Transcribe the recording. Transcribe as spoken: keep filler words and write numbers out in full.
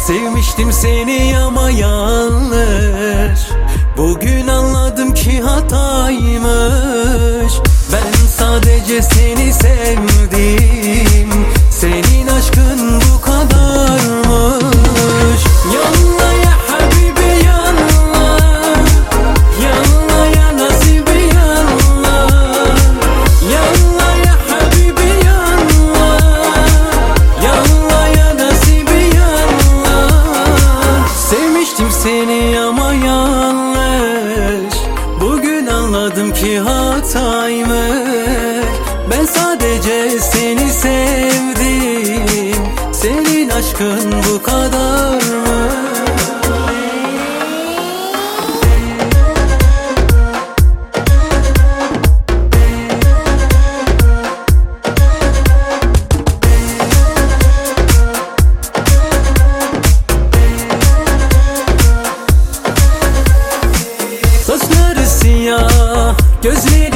Sevmiştim seni ama yanlış. Bugün anladım ki hataymış. Ben sadece seni sevdim. Senin aşkın bu kadarmış. Yalla ya habibi yalla, yalla ya nasibi yalla, yalla ya habibi yalla, yalla ya nasibi yalla. Sevmiştim seni ama yanlış. Bugün anladım ki hataymış. Ben sadece seni sevdim. Senin aşkın bu kadar mı? Saçları siyah, gözleri